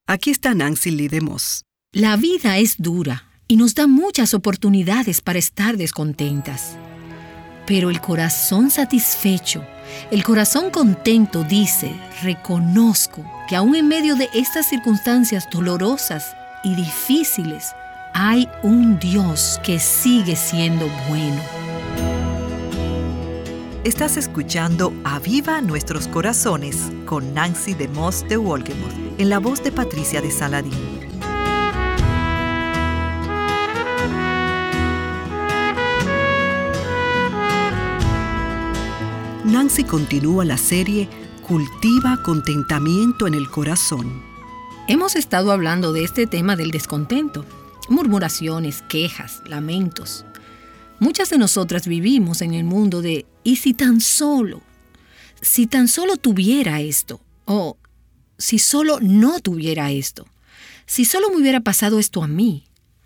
Aquí está Nancy Lee DeMoss. La vida es dura y nos da muchas oportunidades para estar descontentas. Pero el corazón satisfecho, el corazón contento dice: reconozco que aún en medio de estas circunstancias dolorosas y difíciles, hay un Dios que sigue siendo bueno. Estás escuchando Aviva Nuestros Corazones con Nancy DeMoss de Wolgemuth, en la voz de Patricia de Saladín. Nancy continúa la serie Cultiva contentamiento en el corazón. Hemos estado hablando de este tema del descontento, murmuraciones, quejas, lamentos. Muchas de nosotras vivimos en el mundo de ¿y si tan solo tuviera esto? O si solo no tuviera esto. Si solo me hubiera pasado esto a mí.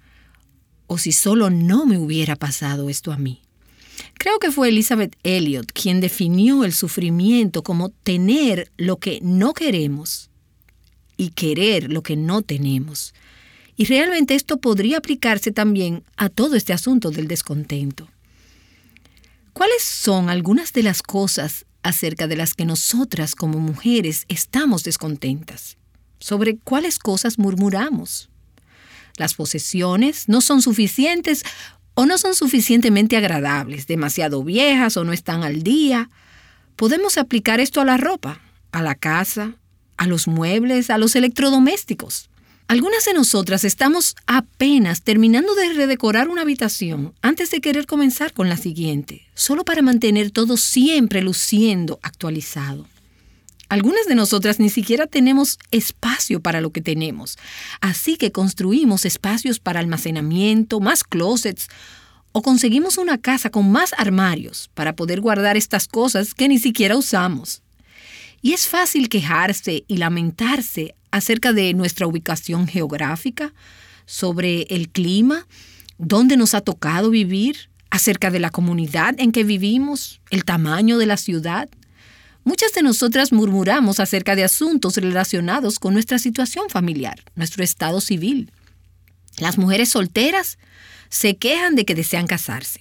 O si solo no me hubiera pasado esto a mí. Creo que fue Elizabeth Elliot quien definió el sufrimiento como tener lo que no queremos y querer lo que no tenemos. Y realmente esto podría aplicarse también a todo este asunto del descontento. ¿Cuáles son algunas de las cosas acerca de las que nosotras como mujeres estamos descontentas? ¿Sobre cuáles cosas murmuramos? Las posesiones no son suficientes o no son suficientemente agradables, demasiado viejas o no están al día. Podemos aplicar esto a la ropa, a la casa, a los muebles, a los electrodomésticos. Algunas de nosotras estamos apenas terminando de redecorar una habitación antes de querer comenzar con la siguiente, solo para mantener todo siempre luciendo actualizado. Algunas de nosotras ni siquiera tenemos espacio para lo que tenemos, así que construimos espacios para almacenamiento, más closets, o conseguimos una casa con más armarios para poder guardar estas cosas que ni siquiera usamos. Y es fácil quejarse y lamentarse acerca de nuestra ubicación geográfica, sobre el clima, dónde nos ha tocado vivir, acerca de la comunidad en que vivimos, el tamaño de la ciudad. Muchas de nosotras murmuramos acerca de asuntos relacionados con nuestra situación familiar, nuestro estado civil. Las mujeres solteras se quejan de que desean casarse.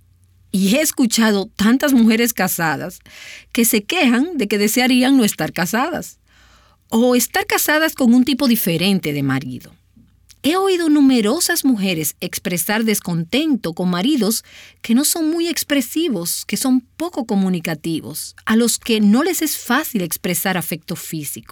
Y he escuchado tantas mujeres casadas que se quejan de que desearían no estar casadas o estar casadas con un tipo diferente de marido. He oído numerosas mujeres expresar descontento con maridos que no son muy expresivos, que son poco comunicativos, a los que no les es fácil expresar afecto físico.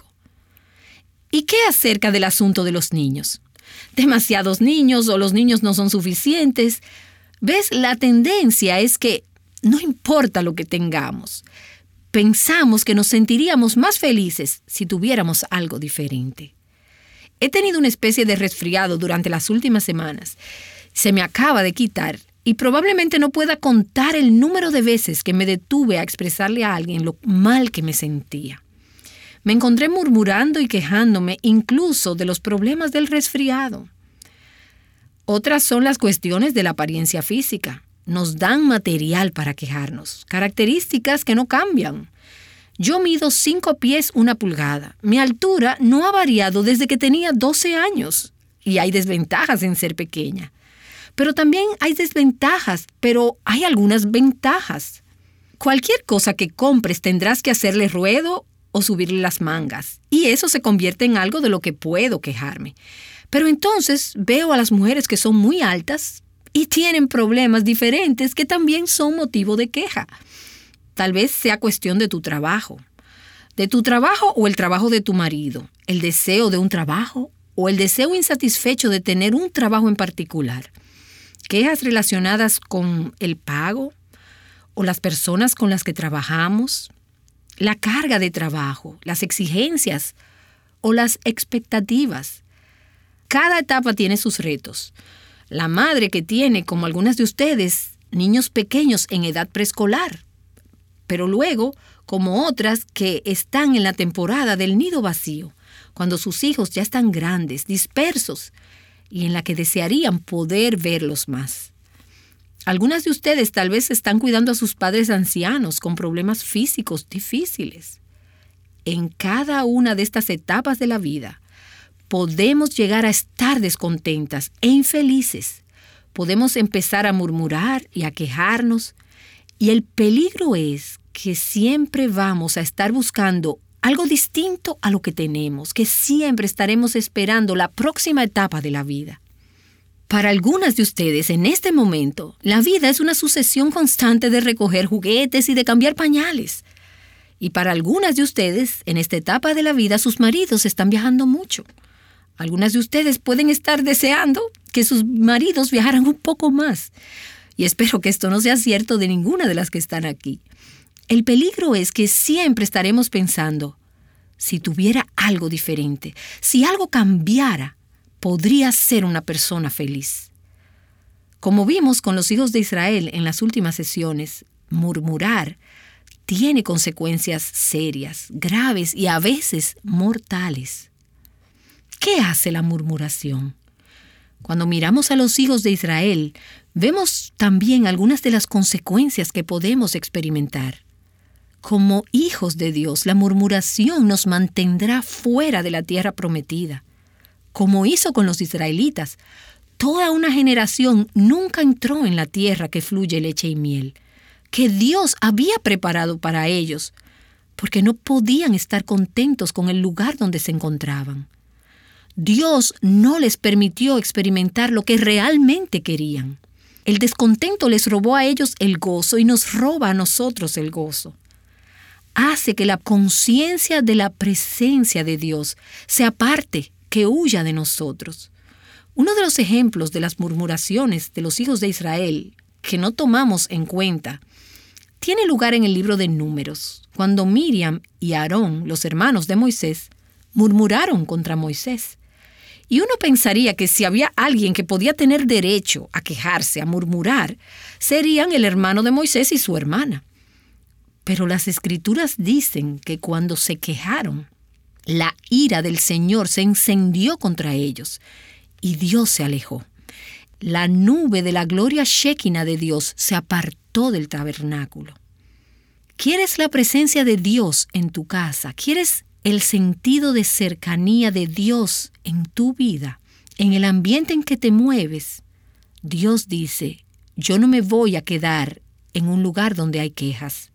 ¿Y qué acerca del asunto de los niños? Demasiados niños o los niños no son suficientes. ¿Ves? La tendencia es que no importa lo que tengamos. Pensamos que nos sentiríamos más felices si tuviéramos algo diferente. He tenido una especie de resfriado durante las últimas semanas. Se me acaba de quitar y probablemente no pueda contar el número de veces que me detuve a expresarle a alguien lo mal que me sentía. Me encontré murmurando y quejándome incluso de los problemas del resfriado. Otras son las cuestiones de la apariencia física. Nos dan material para quejarnos, características que no cambian. Yo mido 5 pies 1 pulgada. Mi altura no ha variado desde que tenía 12 años. Y hay desventajas en ser pequeña. Pero también hay desventajas, pero hay algunas ventajas. Cualquier cosa que compres tendrás que hacerle ruedo o subirle las mangas. Y eso se convierte en algo de lo que puedo quejarme. Pero entonces veo a las mujeres que son muy altas y tienen problemas diferentes que también son motivo de queja. Tal vez sea cuestión de tu trabajo o el trabajo de tu marido, el deseo de un trabajo o el deseo insatisfecho de tener un trabajo en particular. Quejas relacionadas con el pago o las personas con las que trabajamos, la carga de trabajo, las exigencias o las expectativas. Cada etapa tiene sus retos. La madre que tiene, como algunas de ustedes, niños pequeños en edad preescolar, pero luego, como otras que están en la temporada del nido vacío, cuando sus hijos ya están grandes, dispersos, y en la que desearían poder verlos más. Algunas de ustedes tal vez están cuidando a sus padres ancianos con problemas físicos difíciles. En cada una de estas etapas de la vida, podemos llegar a estar descontentas e infelices. Podemos empezar a murmurar y a quejarnos. Y el peligro es que siempre vamos a estar buscando algo distinto a lo que tenemos, que siempre estaremos esperando la próxima etapa de la vida. Para algunas de ustedes, en este momento, la vida es una sucesión constante de recoger juguetes y de cambiar pañales. Y para algunas de ustedes, en esta etapa de la vida, sus maridos están viajando mucho. Algunas de ustedes pueden estar deseando que sus maridos viajaran un poco más. Y espero que esto no sea cierto de ninguna de las que están aquí. El peligro es que siempre estaremos pensando, si tuviera algo diferente, si algo cambiara, podría ser una persona feliz. Como vimos con los hijos de Israel en las últimas sesiones, murmurar tiene consecuencias serias, graves y a veces mortales. ¿Qué hace la murmuración? Cuando miramos a los hijos de Israel, vemos también algunas de las consecuencias que podemos experimentar. Como hijos de Dios, la murmuración nos mantendrá fuera de la tierra prometida. Como hizo con los israelitas, toda una generación nunca entró en la tierra que fluye leche y miel, que Dios había preparado para ellos, porque no podían estar contentos con el lugar donde se encontraban. Dios no les permitió experimentar lo que realmente querían. El descontento les robó a ellos el gozo y nos roba a nosotros el gozo. Hace que la conciencia de la presencia de Dios se aparte, que huya de nosotros. Uno de los ejemplos de las murmuraciones de los hijos de Israel que no tomamos en cuenta tiene lugar en el libro de Números, cuando Miriam y Aarón, los hermanos de Moisés, murmuraron contra Moisés. Y uno pensaría que si había alguien que podía tener derecho a quejarse, a murmurar, serían el hermano de Moisés y su hermana. Pero las Escrituras dicen que cuando se quejaron, la ira del Señor se encendió contra ellos y Dios se alejó. La nube de la gloria Shekinah de Dios se apartó del tabernáculo. ¿Quieres la presencia de Dios en tu casa? ¿Quieres el sentido de cercanía de Dios en tu vida, en el ambiente en que te mueves? Dios dice, yo no me voy a quedar en un lugar donde hay quejas.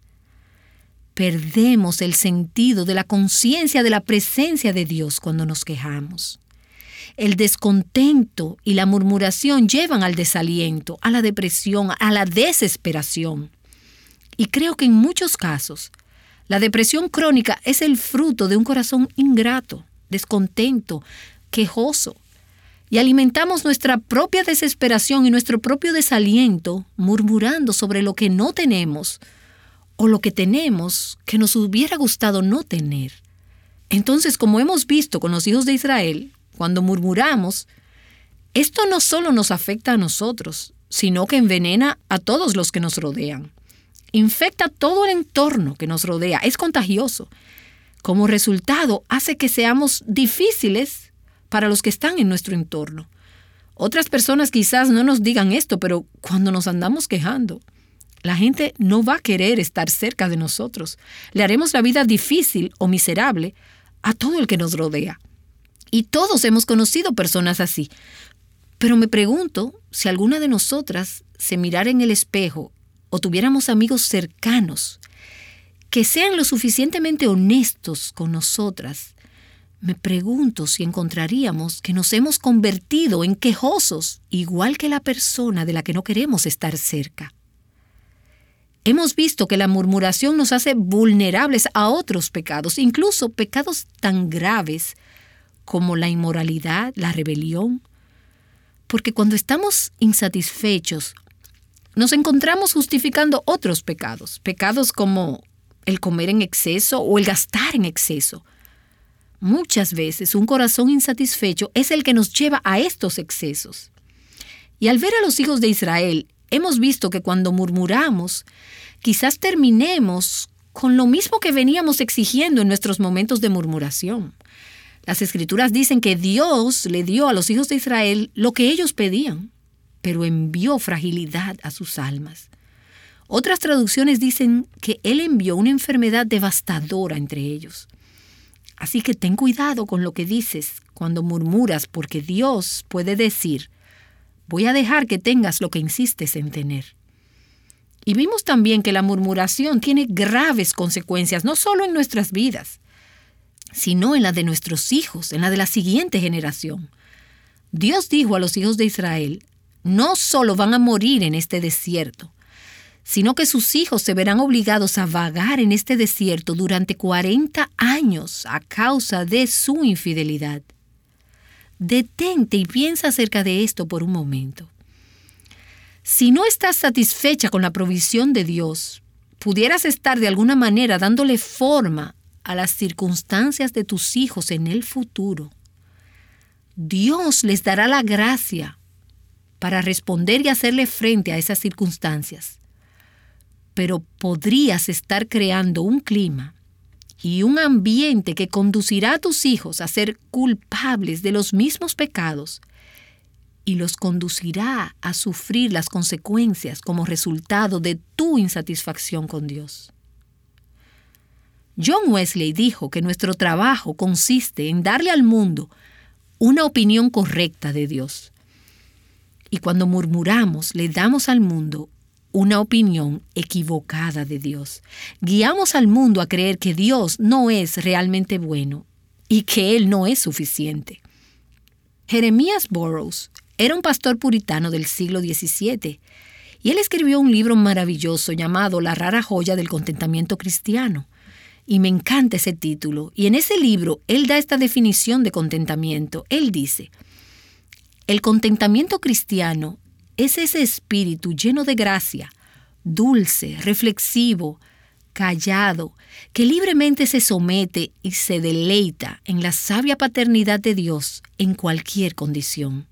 Perdemos el sentido de la conciencia de la presencia de Dios cuando nos quejamos. El descontento y la murmuración llevan al desaliento, a la depresión, a la desesperación. Y creo que en muchos casos, la depresión crónica es el fruto de un corazón ingrato, descontento, quejoso. Y alimentamos nuestra propia desesperación y nuestro propio desaliento murmurando sobre lo que no tenemos o lo que tenemos que nos hubiera gustado no tener. Entonces, como hemos visto con los hijos de Israel, cuando murmuramos, esto no solo nos afecta a nosotros, sino que envenena a todos los que nos rodean. Infecta todo el entorno que nos rodea, es contagioso. Como resultado, hace que seamos difíciles para los que están en nuestro entorno. Otras personas quizás no nos digan esto, pero cuando nos andamos quejando, la gente no va a querer estar cerca de nosotros. Le haremos la vida difícil o miserable a todo el que nos rodea. Y todos hemos conocido personas así. Pero me pregunto si alguna de nosotras se mirara en el espejo o tuviéramos amigos cercanos que sean lo suficientemente honestos con nosotras. Me pregunto si encontraríamos que nos hemos convertido en quejosos, igual que la persona de la que no queremos estar cerca. Hemos visto que la murmuración nos hace vulnerables a otros pecados, incluso pecados tan graves como la inmoralidad, la rebelión. Porque cuando estamos insatisfechos, nos encontramos justificando otros pecados. Pecados como el comer en exceso o el gastar en exceso. Muchas veces un corazón insatisfecho es el que nos lleva a estos excesos. Y al ver a los hijos de Israel, hemos visto que cuando murmuramos, quizás terminemos con lo mismo que veníamos exigiendo en nuestros momentos de murmuración. Las Escrituras dicen que Dios le dio a los hijos de Israel lo que ellos pedían, pero envió fragilidad a sus almas. Otras traducciones dicen que Él envió una enfermedad devastadora entre ellos. Así que ten cuidado con lo que dices cuando murmuras, porque Dios puede decir: voy a dejar que tengas lo que insistes en tener. Y vimos también que la murmuración tiene graves consecuencias, no solo en nuestras vidas, sino en la de nuestros hijos, en la de la siguiente generación. Dios dijo a los hijos de Israel: no solo van a morir en este desierto, sino que sus hijos se verán obligados a vagar en este desierto durante 40 años a causa de su infidelidad. Detente y piensa acerca de esto por un momento. Si no estás satisfecha con la provisión de Dios, pudieras estar de alguna manera dándole forma a las circunstancias de tus hijos en el futuro. Dios les dará la gracia para responder y hacerle frente a esas circunstancias. Pero podrías estar creando un clima y un ambiente que conducirá a tus hijos a ser culpables de los mismos pecados y los conducirá a sufrir las consecuencias como resultado de tu insatisfacción con Dios. John Wesley dijo que nuestro trabajo consiste en darle al mundo una opinión correcta de Dios. Y cuando murmuramos, le damos al mundo una opinión equivocada de Dios. Guiamos al mundo a creer que Dios no es realmente bueno y que Él no es suficiente. Jeremías Burroughs era un pastor puritano del siglo XVII y él escribió un libro maravilloso llamado La rara joya del contentamiento cristiano. Y me encanta ese título. Y en ese libro él da esta definición de contentamiento. Él dice: el contentamiento cristiano es ese espíritu lleno de gracia, dulce, reflexivo, callado, que libremente se somete y se deleita en la sabia paternidad de Dios en cualquier condición.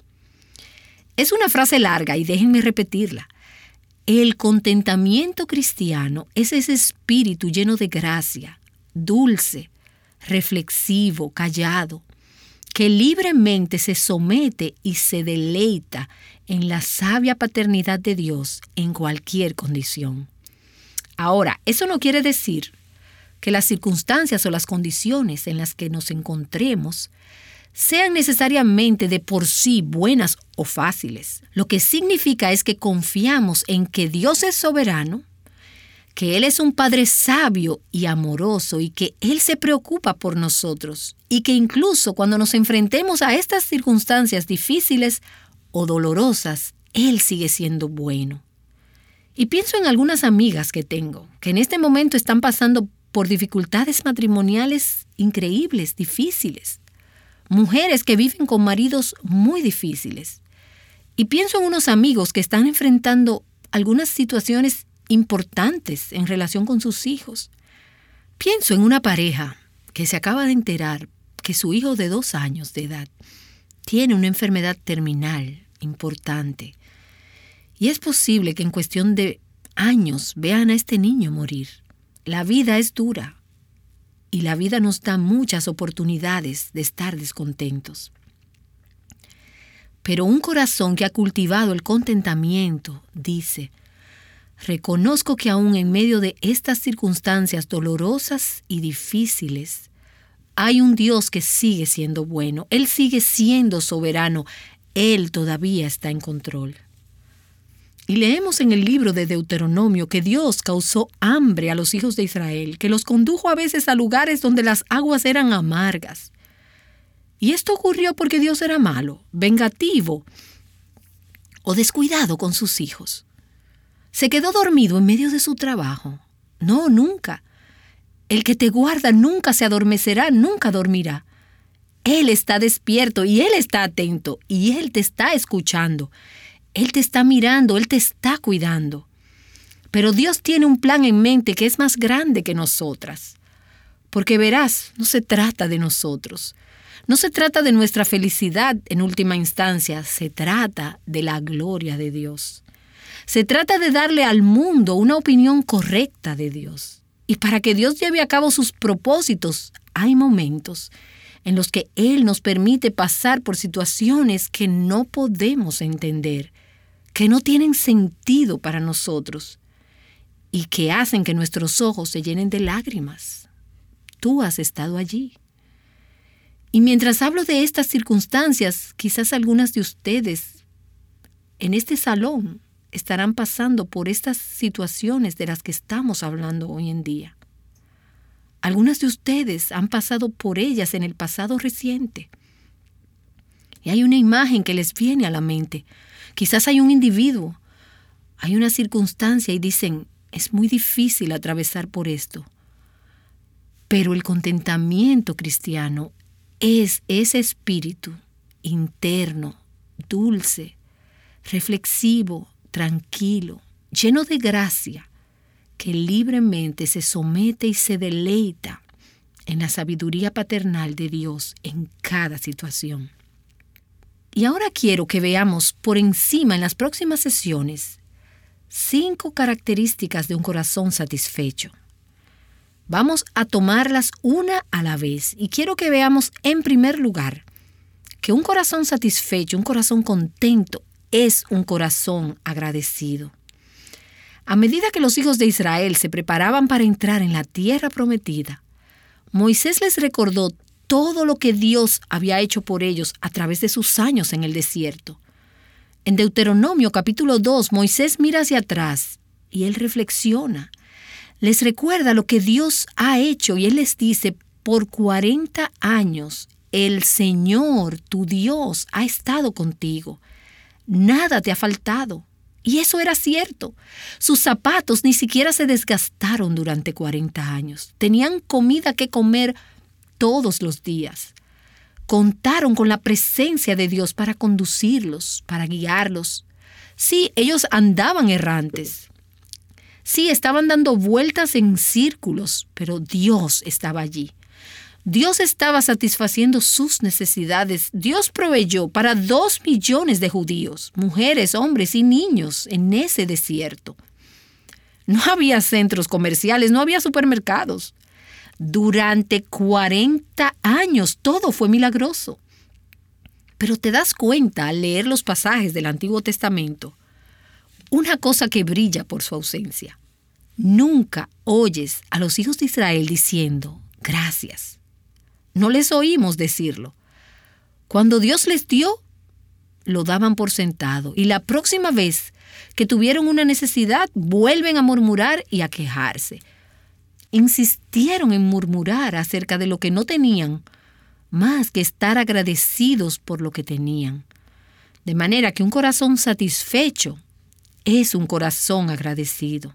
Es una frase larga y déjenme repetirla. El contentamiento cristiano es ese espíritu lleno de gracia, dulce, reflexivo, callado, que libremente se somete y se deleita en la sabia paternidad de Dios en cualquier condición. Ahora, eso no quiere decir que las circunstancias o las condiciones en las que nos encontremos sean necesariamente de por sí buenas o fáciles. Lo que significa es que confiamos en que Dios es soberano, que Él es un Padre sabio y amoroso y que Él se preocupa por nosotros y que incluso cuando nos enfrentemos a estas circunstancias difíciles o dolorosas, Él sigue siendo bueno. Y pienso en algunas amigas que tengo, que en este momento están pasando por dificultades matrimoniales increíbles, difíciles. Mujeres que viven con maridos muy difíciles. Y pienso en unos amigos que están enfrentando algunas situaciones importantes en relación con sus hijos. Pienso en una pareja que se acaba de enterar que su hijo de 2 años de edad tiene una enfermedad terminal importante. Y es posible que en cuestión de años vean a este niño morir. La vida es dura y la vida nos da muchas oportunidades de estar descontentos. Pero un corazón que ha cultivado el contentamiento dice: reconozco que aún en medio de estas circunstancias dolorosas y difíciles, hay un Dios que sigue siendo bueno. Él sigue siendo soberano. Él todavía está en control. Y leemos en el libro de Deuteronomio que Dios causó hambre a los hijos de Israel, que los condujo a veces a lugares donde las aguas eran amargas. Y esto ocurrió porque Dios era malo, vengativo o descuidado con sus hijos. ¿Se quedó dormido en medio de su trabajo? No, nunca. El que te guarda nunca se adormecerá, nunca dormirá. Él está despierto y Él está atento y Él te está escuchando. Él te está mirando, Él te está cuidando. Pero Dios tiene un plan en mente que es más grande que nosotras. Porque verás, no se trata de nosotros. No se trata de nuestra felicidad en última instancia. Se trata de la gloria de Dios. Se trata de darle al mundo una opinión correcta de Dios. Y para que Dios lleve a cabo sus propósitos, hay momentos en los que Él nos permite pasar por situaciones que no podemos entender, que no tienen sentido para nosotros y que hacen que nuestros ojos se llenen de lágrimas. Tú has estado allí. Y mientras hablo de estas circunstancias, quizás algunas de ustedes en este salón estarán pasando por estas situaciones de las que estamos hablando hoy en día. Algunas de ustedes han pasado por ellas en el pasado reciente. Y hay una imagen que les viene a la mente. Quizás hay un individuo, hay una circunstancia y dicen, es muy difícil atravesar por esto. Pero el contentamiento cristiano es ese espíritu interno, dulce, reflexivo, tranquilo, lleno de gracia, que libremente se somete y se deleita en la sabiduría paternal de Dios en cada situación. Y ahora quiero que veamos por encima en las próximas sesiones 5 características de un corazón satisfecho. Vamos a tomarlas una a la vez y quiero que veamos en primer lugar que un corazón satisfecho, un corazón contento, es un corazón agradecido. A medida que los hijos de Israel se preparaban para entrar en la tierra prometida, Moisés les recordó todo lo que Dios había hecho por ellos a través de sus años en el desierto. En Deuteronomio capítulo 2, Moisés mira hacia atrás y él reflexiona. Les recuerda lo que Dios ha hecho y él les dice, por 40 años el Señor, tu Dios, ha estado contigo. Nada te ha faltado. Y eso era cierto. Sus zapatos ni siquiera se desgastaron durante 40 años. Tenían comida que comer todos los días. Contaron con la presencia de Dios para conducirlos, para guiarlos. Sí, ellos andaban errantes. Sí, estaban dando vueltas en círculos, pero Dios estaba allí. Dios estaba satisfaciendo sus necesidades. Dios proveyó para 2 millones de judíos, mujeres, hombres y niños en ese desierto. No había centros comerciales, no había supermercados. Durante 40 años todo fue milagroso. Pero te das cuenta al leer los pasajes del Antiguo Testamento, una cosa que brilla por su ausencia. Nunca oyes a los hijos de Israel diciendo, gracias. No les oímos decirlo. Cuando Dios les dio, lo daban por sentado. Y la próxima vez que tuvieron una necesidad, vuelven a murmurar y a quejarse. Insistieron en murmurar acerca de lo que no tenían, más que estar agradecidos por lo que tenían. De manera que un corazón satisfecho es un corazón agradecido.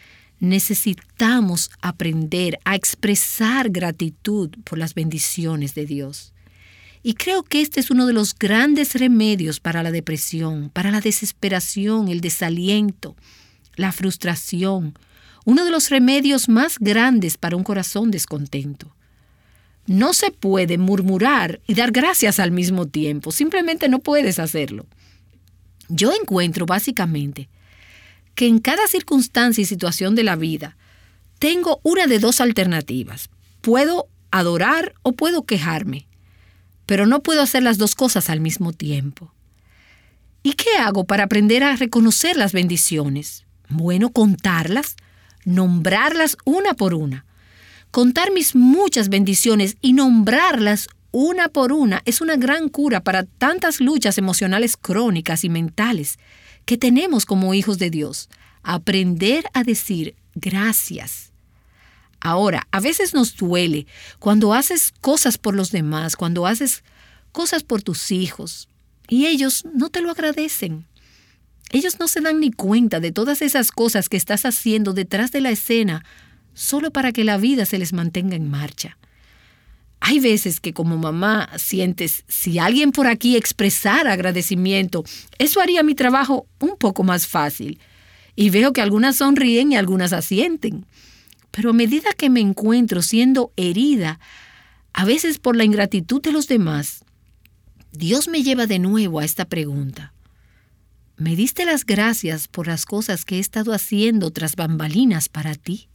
Necesitamos aprender a expresar gratitud por las bendiciones de Dios. Y creo que este es uno de los grandes remedios para la depresión, para la desesperación, el desaliento, la frustración. Uno de los remedios más grandes para un corazón descontento. No se puede murmurar y dar gracias al mismo tiempo. Simplemente no puedes hacerlo. Yo encuentro básicamente que en cada circunstancia y situación de la vida tengo una de 2 alternativas. Puedo adorar o puedo quejarme, pero no puedo hacer las 2 cosas al mismo tiempo. ¿Y qué hago para aprender a reconocer las bendiciones? Bueno, contarlas, nombrarlas una por una. Contar mis muchas bendiciones y nombrarlas una por una es una gran cura para tantas luchas emocionales crónicas y mentales que tenemos como hijos de Dios. Aprender a decir gracias. Ahora, a veces nos duele cuando haces cosas por los demás, cuando haces cosas por tus hijos, y ellos no te lo agradecen. Ellos no se dan ni cuenta de todas esas cosas que estás haciendo detrás de la escena solo para que la vida se les mantenga en marcha. Hay veces que como mamá sientes, si alguien por aquí expresara agradecimiento, eso haría mi trabajo un poco más fácil. Y veo que algunas sonríen y algunas asienten. Pero a medida que me encuentro siendo herida, a veces por la ingratitud de los demás, Dios me lleva de nuevo a esta pregunta. ¿Me diste las gracias por las cosas que he estado haciendo tras bambalinas para ti?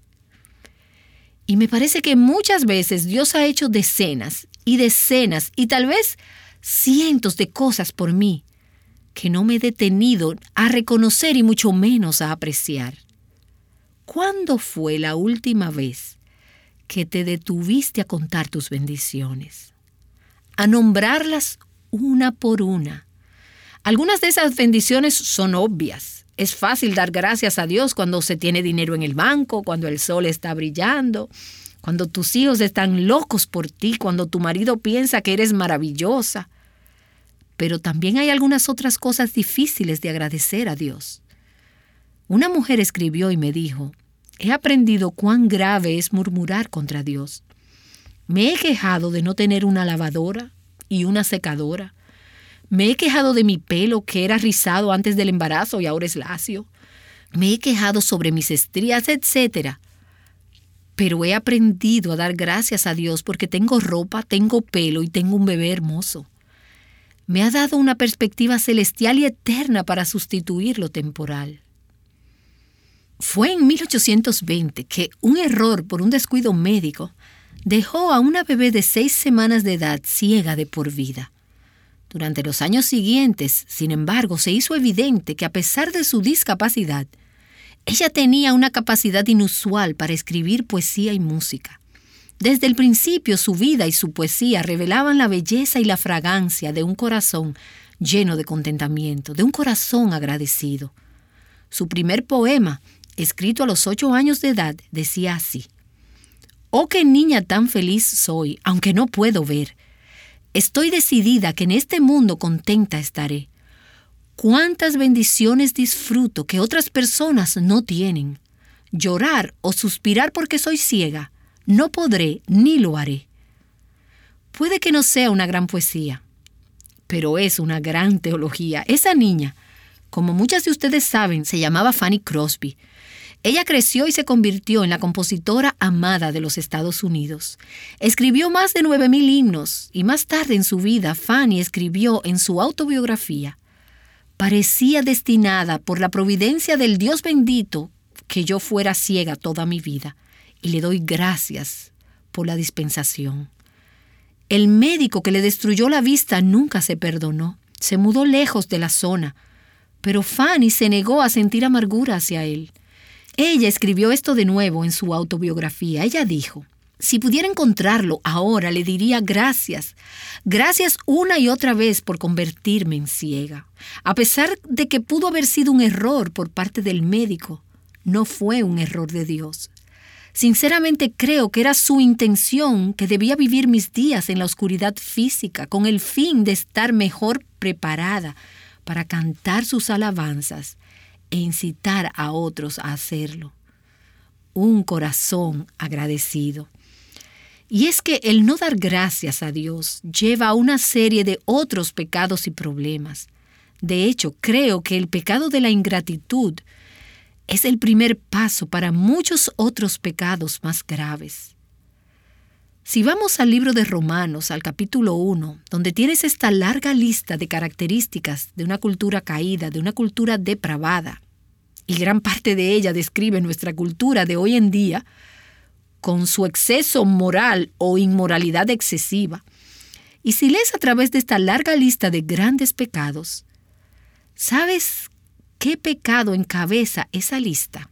Y me parece que muchas veces Dios ha hecho decenas y tal vez cientos de cosas por mí que no me he detenido a reconocer y mucho menos a apreciar. ¿Cuándo fue la última vez que te detuviste a contar tus bendiciones? a nombrarlas una por una. Algunas de esas bendiciones son obvias. Es fácil dar gracias a Dios cuando se tiene dinero en el banco, cuando el sol está brillando, cuando tus hijos están locos por ti, cuando tu marido piensa que eres maravillosa. Pero también hay algunas otras cosas difíciles de agradecer a Dios. Una mujer escribió y me dijo: he aprendido cuán grave es murmurar contra Dios. Me he quejado de no tener una lavadora y una secadora. Me he quejado de mi pelo, que era rizado antes del embarazo y ahora es lacio. Me he quejado sobre mis estrías, etc. Pero he aprendido a dar gracias a Dios porque tengo ropa, tengo pelo y tengo un bebé hermoso. Me ha dado una perspectiva celestial y eterna para sustituir lo temporal. Fue en 1820 que un error por un descuido médico dejó a una bebé de 6 semanas de edad ciega de por vida. Durante los años siguientes, sin embargo, se hizo evidente que a pesar de su discapacidad, ella tenía una capacidad inusual para escribir poesía y música. Desde el principio, su vida y su poesía revelaban la belleza y la fragancia de un corazón lleno de contentamiento, de un corazón agradecido. Su primer poema, escrito a los 8 años de edad, decía así: «Oh, qué niña tan feliz soy, aunque no puedo ver. Estoy decidida que en este mundo contenta estaré. Cuántas bendiciones disfruto que otras personas no tienen. Llorar o suspirar porque soy ciega, no podré ni lo haré». Puede que no sea una gran poesía, pero es una gran teología. Esa niña, como muchas de ustedes saben, se llamaba Fanny Crosby. Ella creció y se convirtió en la compositora amada de los Estados Unidos. Escribió más de 9,000 himnos y más tarde en su vida Fanny escribió en su autobiografía: «Parecía destinada por la providencia del Dios bendito que yo fuera ciega toda mi vida, y le doy gracias por la dispensación». El médico que le destruyó la vista nunca se perdonó. Se mudó lejos de la zona, pero Fanny se negó a sentir amargura hacia él. Ella escribió esto de nuevo en su autobiografía. Ella dijo: «Si pudiera encontrarlo ahora, le diría gracias. Gracias una y otra vez por convertirme en ciega. A pesar de que pudo haber sido un error por parte del médico, no fue un error de Dios. Sinceramente creo que era su intención que debía vivir mis días en la oscuridad física con el fin de estar mejor preparada para cantar sus alabanzas e incitar a otros a hacerlo». Un corazón agradecido. Y es que el no dar gracias a Dios lleva a una serie de otros pecados y problemas. De hecho, creo que el pecado de la ingratitud es el primer paso para muchos otros pecados más graves. Si vamos al libro de Romanos, al capítulo 1, donde tienes esta larga lista de características de una cultura caída, de una cultura depravada, y gran parte de ella describe nuestra cultura de hoy en día, con su exceso moral o inmoralidad excesiva. Y si lees a través de esta larga lista de grandes pecados, ¿sabes qué pecado encabeza esa lista?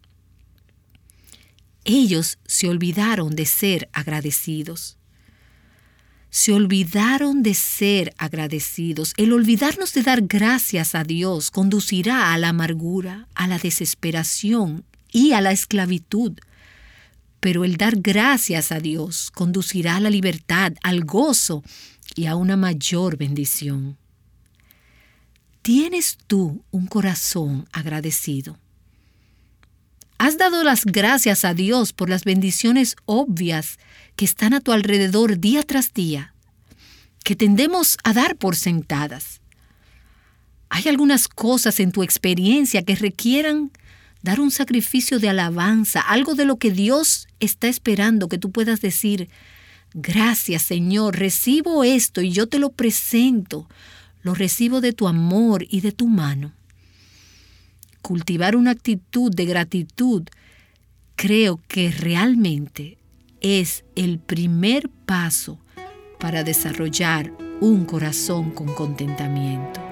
Ellos se olvidaron de ser agradecidos. Se olvidaron de ser agradecidos. El olvidarnos de dar gracias a Dios conducirá a la amargura, a la desesperación y a la esclavitud. Pero el dar gracias a Dios conducirá a la libertad, al gozo y a una mayor bendición. ¿Tienes tú un corazón agradecido? ¿Has dado las gracias a Dios por las bendiciones obvias que están a tu alrededor día tras día, que tendemos a dar por sentadas? ¿Hay algunas cosas en tu experiencia que requieran dar un sacrificio de alabanza, algo de lo que Dios está esperando que tú puedas decir: «Gracias, Señor, recibo esto y yo te lo presento, lo recibo de tu amor y de tu mano»? Cultivar una actitud de gratitud creo que realmente es el primer paso para desarrollar un corazón con contentamiento.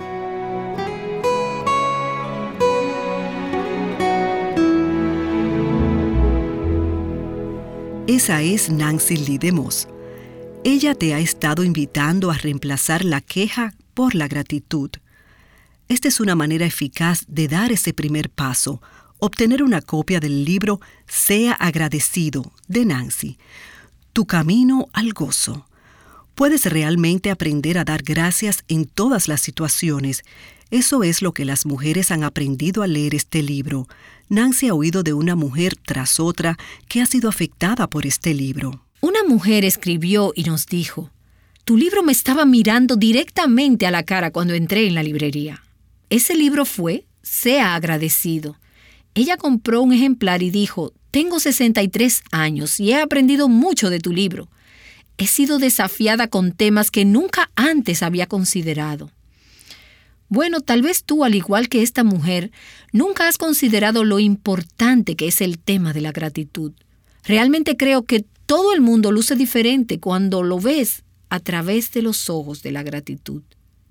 Esa es Nancy Lee DeMoss. Ella te ha estado invitando a reemplazar la queja por la gratitud. Esta es una manera eficaz de dar ese primer paso, obtener una copia del libro Sea agradecido, de Nancy. Tu camino al gozo. Puedes realmente aprender a dar gracias en todas las situaciones. Eso es lo que las mujeres han aprendido al leer este libro. Nancy ha oído de una mujer tras otra que ha sido afectada por este libro. Una mujer escribió y nos dijo: tu libro me estaba mirando directamente a la cara cuando entré en la librería. Ese libro fue Sea agradecido. Ella compró un ejemplar y dijo: tengo 63 años y he aprendido mucho de tu libro. He sido desafiada con temas que nunca antes había considerado. Bueno, tal vez tú, al igual que esta mujer, nunca has considerado lo importante que es el tema de la gratitud. Realmente creo que todo el mundo luce diferente cuando lo ves a través de los ojos de la gratitud.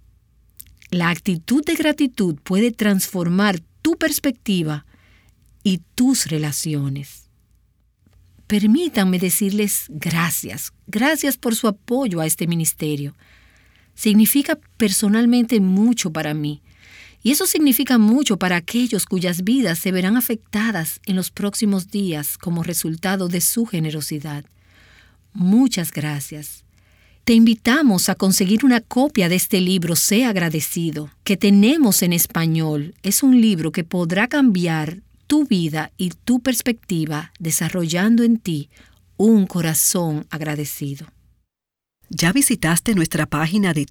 La actitud de gratitud puede transformar tu perspectiva y tus relaciones. Permítanme decirles gracias. Gracias por su apoyo a este ministerio. Significa personalmente mucho para mí. Y eso significa mucho para aquellos cuyas vidas se verán afectadas en los próximos días como resultado de su generosidad. Muchas gracias. Te invitamos a conseguir una copia de este libro Sea agradecido, que tenemos en español. Es un libro que podrá cambiar tu vida y tu perspectiva, desarrollando en ti un corazón agradecido. ¿Ya visitaste nuestra página de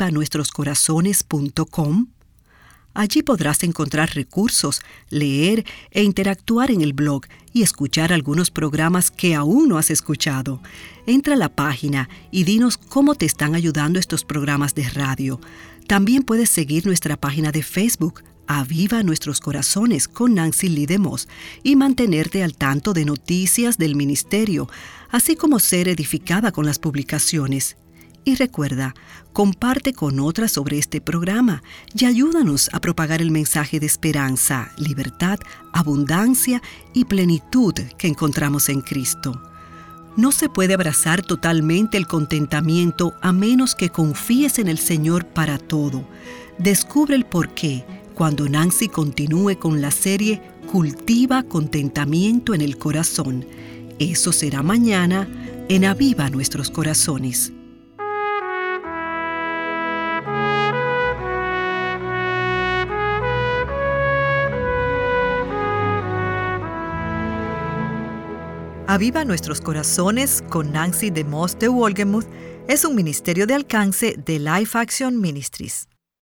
avivanuestroscorazones.com? Allí podrás encontrar recursos, leer e interactuar en el blog y escuchar algunos programas que aún no has escuchado. Entra a la página y dinos cómo te están ayudando estos programas de radio. También puedes seguir nuestra página de Facebook, Aviva Nuestros Corazones, con Nancy Lee DeMoss, y mantenerte al tanto de noticias del ministerio, así como ser edificada con las publicaciones. Y recuerda, comparte con otras sobre este programa y ayúdanos a propagar el mensaje de esperanza, libertad, abundancia y plenitud que encontramos en Cristo. No se puede abrazar totalmente el contentamiento a menos que confíes en el Señor para todo. Descubre el porqué cuando Nancy continúe con la serie Cultiva contentamiento en el corazón. Eso será mañana en Aviva Nuestros Corazones. Aviva Nuestros Corazones con Nancy DeMoss de Wolgemuth es un ministerio de alcance de Life Action Ministries.